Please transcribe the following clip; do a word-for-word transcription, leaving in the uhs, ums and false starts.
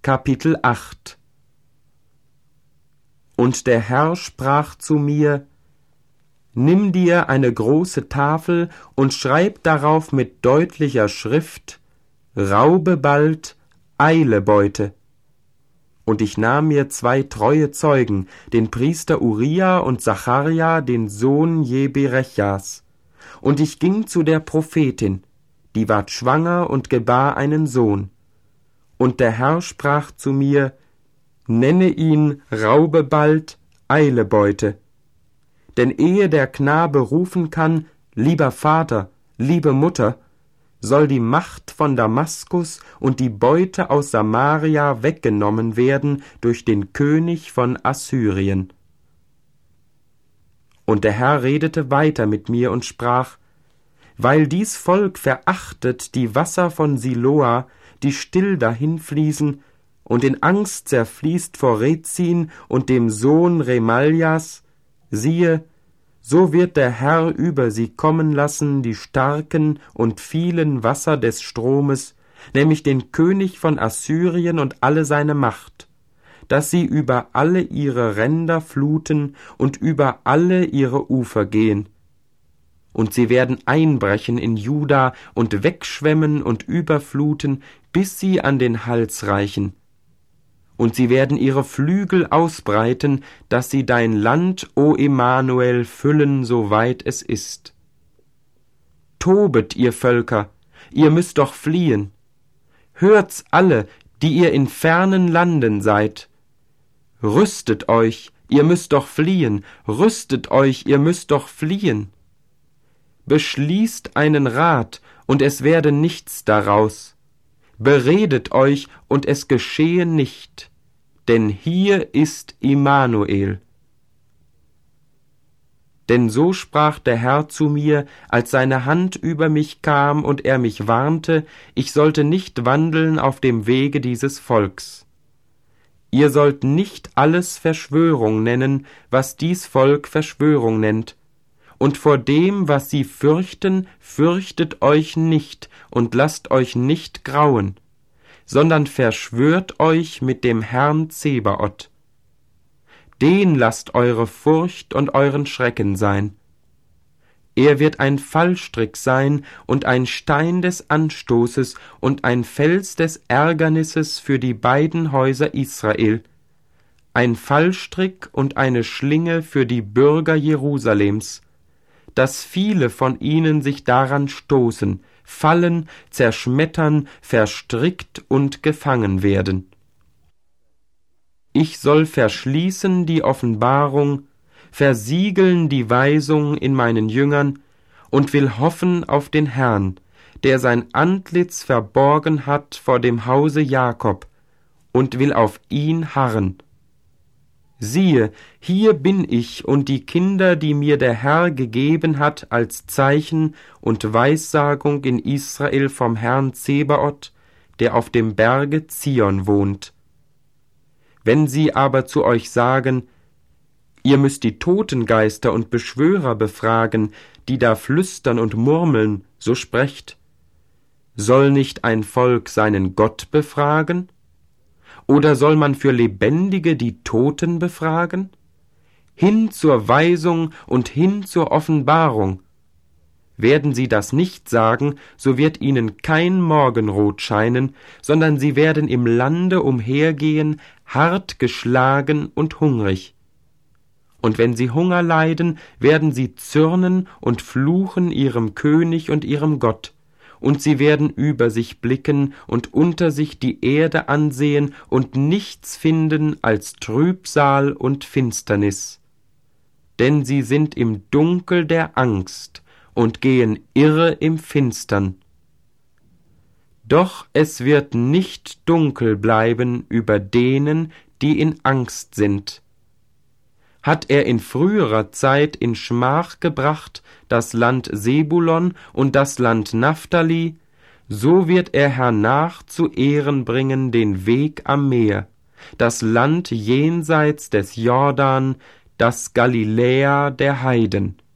Kapitel acht. Und der Herr sprach zu mir: Nimm dir eine große Tafel und schreib darauf mit deutlicher Schrift: Raube bald, eile Beute. Und ich nahm mir zwei treue Zeugen, den Priester Uria und Zacharja, den Sohn Jeberechjas. Und ich ging zu der Prophetin, die ward schwanger und gebar einen Sohn. Und der Herr sprach zu mir: Nenne ihn Raube bald, eile Beute. Denn ehe der Knabe rufen kann: Lieber Vater, liebe Mutter, soll die Macht von Damaskus und die Beute aus Samaria weggenommen werden durch den König von Assyrien. Und der Herr redete weiter mit mir und sprach: Weil dies Volk verachtet die Wasser von Siloa, die still dahinfließen, und in Angst zerfließt vor Rezin und dem Sohn Remaljas, siehe, so wird der Herr über sie kommen lassen die starken und vielen Wasser des Stromes, nämlich den König von Assyrien und alle seine Macht, dass sie über alle ihre Ränder fluten und über alle ihre Ufer gehen. Und sie werden einbrechen in Juda und wegschwemmen und überfluten, bis sie an den Hals reichen. Und sie werden ihre Flügel ausbreiten, dass sie dein Land, o Emmanuel, füllen, soweit es ist. Tobet, ihr Völker, ihr müsst doch fliehen. Hört's alle, die ihr in fernen Landen seid. Rüstet euch, ihr müsst doch fliehen, rüstet euch, ihr müsst doch fliehen. Beschließt einen Rat, und es werde nichts daraus. Beredet euch, und es geschehe nicht, denn hier ist Immanuel. Denn so sprach der Herr zu mir, als seine Hand über mich kam und er mich warnte, ich sollte nicht wandeln auf dem Wege dieses Volks. Ihr sollt nicht alles Verschwörung nennen, was dies Volk Verschwörung nennt, und vor dem, was sie fürchten, fürchtet euch nicht und lasst euch nicht grauen, sondern verschwört euch mit dem Herrn Zebaoth. Den lasst eure Furcht und euren Schrecken sein. Er wird ein Fallstrick sein und ein Stein des Anstoßes und ein Fels des Ärgernisses für die beiden Häuser Israel, ein Fallstrick und eine Schlinge für die Bürger Jerusalems, dass viele von ihnen sich daran stoßen, fallen, zerschmettern, verstrickt und gefangen werden. Ich soll verschließen die Offenbarung, versiegeln die Weisung in meinen Jüngern und will hoffen auf den Herrn, der sein Antlitz verborgen hat vor dem Hause Jakob, und will auf ihn harren. Siehe, hier bin ich und die Kinder, die mir der Herr gegeben hat als Zeichen und Weissagung in Israel vom Herrn Zebaoth, der auf dem Berge Zion wohnt. Wenn sie aber zu euch sagen: Ihr müsst die Totengeister und Beschwörer befragen, die da flüstern und murmeln, so sprecht: Soll nicht ein Volk seinen Gott befragen? Oder soll man für Lebendige die Toten befragen? Hin zur Weisung und hin zur Offenbarung. Werden sie das nicht sagen, so wird ihnen kein Morgenrot scheinen, sondern sie werden im Lande umhergehen, hart geschlagen und hungrig. Und wenn sie Hunger leiden, werden sie zürnen und fluchen ihrem König und ihrem Gott. Und sie werden über sich blicken und unter sich die Erde ansehen und nichts finden als Trübsal und Finsternis. Denn sie sind im Dunkel der Angst und gehen irre im Finstern. Doch es wird nicht dunkel bleiben über denen, die in Angst sind. Hat er in früherer Zeit in Schmach gebracht das Land Sebulon und das Land Naphtali, so wird er hernach zu Ehren bringen den Weg am Meer, das Land jenseits des Jordan, das Galiläa der Heiden.